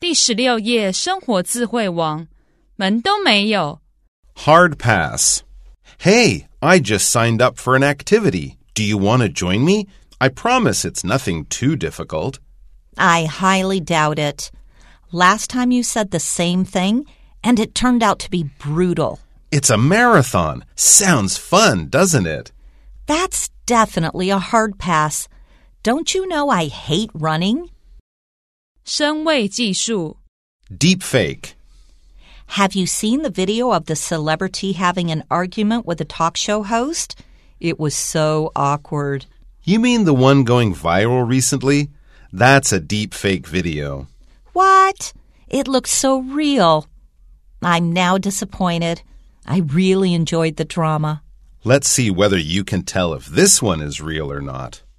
第16页生活智慧王，门都没有。 Hard pass. Hey, I just signed up for an activity. Do you want to join me? I promise it's nothing too difficult. I highly doubt it. Last time you said the same thing, and it turned out to be brutal. It's a marathon. Sounds fun, doesn't it? That's definitely a hard pass. Don't you know I hate running? 声位技术 Deepfake. Have you seen the video of the celebrity having an argument with a talk show host? It was so awkward. You mean the one going viral recently? That's a deepfake video. What? It looks so real. I'm now disappointed. I really enjoyed the drama. Let's see whether you can tell if this one is real or not.